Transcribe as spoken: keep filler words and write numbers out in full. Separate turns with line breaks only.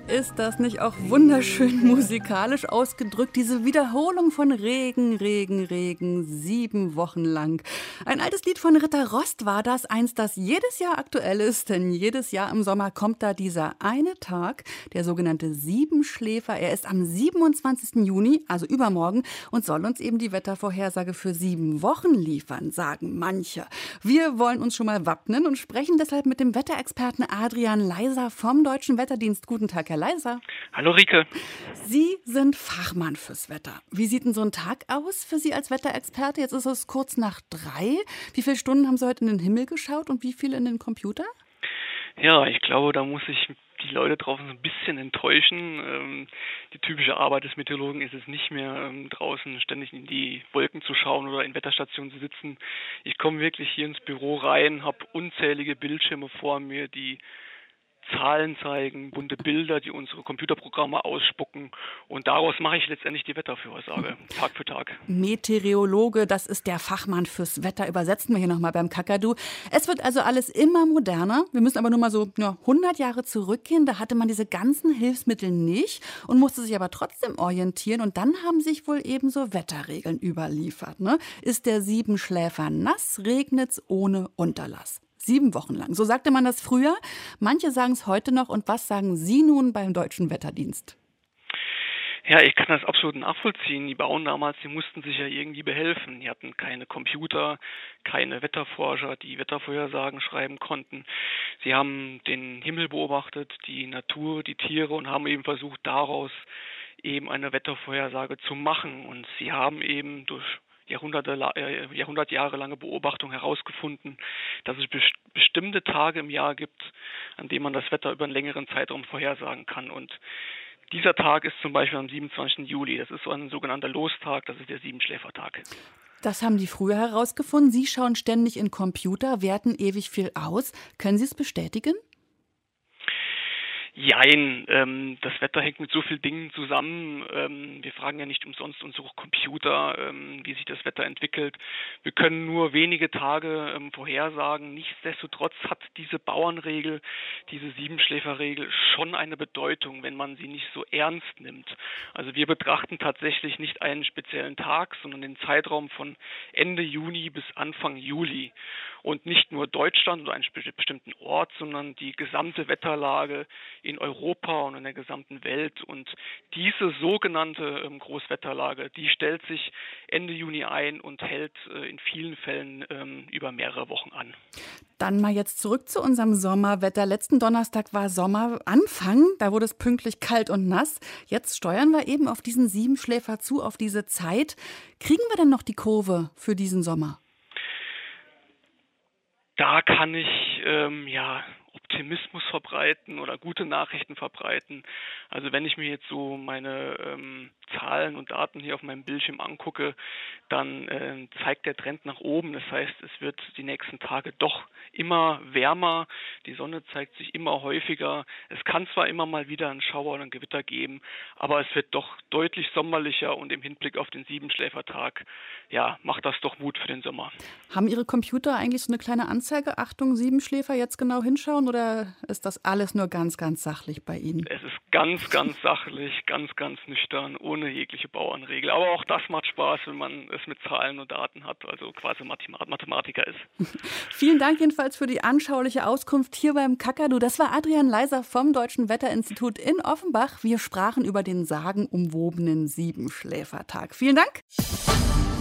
Ist das nicht auch wunderschön musikalisch ausgedrückt? Diese Wiederholung von Regen, Regen, Regen, sieben Wochen lang. Ein altes Lied von Ritter Rost war das, eins, das jedes Jahr aktuell ist. Denn jedes Jahr im Sommer kommt da dieser eine Tag, der sogenannte Siebenschläfer. Er ist am siebenundzwanzigsten Juni, also übermorgen, und soll uns eben die Wettervorhersage für sieben Wochen liefern, sagen manche. Wir wollen uns schon mal wappnen und sprechen deshalb mit dem Wetterexperten Adrian Leiser vom Deutschen Wetterdienst. Guten Tag, Herr Leiser.
Hallo Rike.
Sie sind Fachmann fürs Wetter. Wie sieht denn so ein Tag aus für Sie als Wetterexperte? Jetzt ist es kurz nach drei. Wie viele Stunden haben Sie heute in den Himmel geschaut und wie viele in den Computer?
Ja, ich glaube, da muss ich die Leute draußen so ein bisschen enttäuschen. Ähm, die typische Arbeit des Meteorologen ist es nicht mehr, ähm, draußen ständig in die Wolken zu schauen oder in Wetterstationen zu sitzen. Ich komme wirklich hier ins Büro rein, habe unzählige Bildschirme vor mir, die Zahlen zeigen, bunte Bilder, die unsere Computerprogramme ausspucken. Und daraus mache ich letztendlich die Wettervorhersage, Tag für Tag.
Meteorologe, das ist der Fachmann fürs Wetter. Übersetzen wir hier nochmal beim Kakadu. Es wird also alles immer moderner. Wir müssen aber nur mal so ja, hundert Jahre zurückgehen. Da hatte man diese ganzen Hilfsmittel nicht und musste sich aber trotzdem orientieren. Und dann haben sich wohl eben so Wetterregeln überliefert. Ne? Ist der Siebenschläfer nass, regnet's ohne Unterlass. Sieben Wochen lang. So sagte man das früher. Manche sagen es heute noch. Und was sagen Sie nun beim Deutschen Wetterdienst?
Ja, ich kann das absolut nachvollziehen. Die Bauern damals, die mussten sich ja irgendwie behelfen. Die hatten keine Computer, keine Wetterforscher, die Wettervorhersagen schreiben konnten. Sie haben den Himmel beobachtet, die Natur, die Tiere und haben eben versucht, daraus eben eine Wettervorhersage zu machen. Und sie haben eben durch Jahrhunderte, äh, Jahrhundertjahrelange Beobachtung herausgefunden, dass es best- bestimmte Tage im Jahr gibt, an denen man das Wetter über einen längeren Zeitraum vorhersagen kann. Und dieser Tag ist zum Beispiel am siebenundzwanzigsten Juli. Das ist so ein sogenannter Lostag, das ist der Siebenschläfertag.
Das haben die früher herausgefunden. Sie schauen ständig in Computer, werten ewig viel aus. Können Sie es bestätigen?
Jein, ähm, das Wetter hängt mit so vielen Dingen zusammen. Ähm, wir fragen ja nicht umsonst unsere Computer, ähm, wie sich das Wetter entwickelt. Wir können nur wenige Tage ähm, vorhersagen. Nichtsdestotrotz hat diese Bauernregel, diese Siebenschläferregel schon eine Bedeutung, wenn man sie nicht so ernst nimmt. Also wir betrachten tatsächlich nicht einen speziellen Tag, sondern den Zeitraum von Ende Juni bis Anfang Juli. Und nicht nur Deutschland oder einen bestimmten Ort, sondern die gesamte Wetterlage in Europa und in der gesamten Welt. Und diese sogenannte ähm, Großwetterlage, die stellt sich Ende Juni ein und hält äh, in vielen Fällen ähm, über mehrere Wochen an.
Dann mal jetzt zurück zu unserem Sommerwetter. Letzten Donnerstag war Sommeranfang, da wurde es pünktlich kalt und nass. Jetzt steuern wir eben auf diesen Siebenschläfer zu, auf diese Zeit. Kriegen wir denn noch die Kurve für diesen Sommer?
Da kann ich ähm, ja Optimismus verbreiten oder gute Nachrichten verbreiten. Also wenn ich mir jetzt so meine ähm, Zahlen und Daten hier auf meinem Bildschirm angucke, dann äh, zeigt der Trend nach oben. Das heißt, es wird die nächsten Tage doch immer wärmer. Die Sonne zeigt sich immer häufiger. Es kann zwar immer mal wieder einen Schauer oder ein Gewitter geben, aber es wird doch deutlich sommerlicher und im Hinblick auf den Siebenschläfertag, ja, macht das doch Mut für den Sommer.
Haben Ihre Computer eigentlich so eine kleine Anzeige? Achtung, Siebenschläfer, jetzt genau hinschauen oder ist das alles nur ganz, ganz sachlich bei Ihnen?
Es ist ganz, ganz sachlich, ganz, ganz nüchtern, ohne jegliche Bauernregel. Aber auch das macht Spaß, wenn man es mit Zahlen und Daten hat, also quasi Mathematiker ist.
Vielen Dank jedenfalls für die anschauliche Auskunft hier beim Kakadu. Das war Adrian Leiser vom Deutschen Wetterinstitut in Offenbach. Wir sprachen über den sagenumwobenen Siebenschläfertag. Vielen Dank.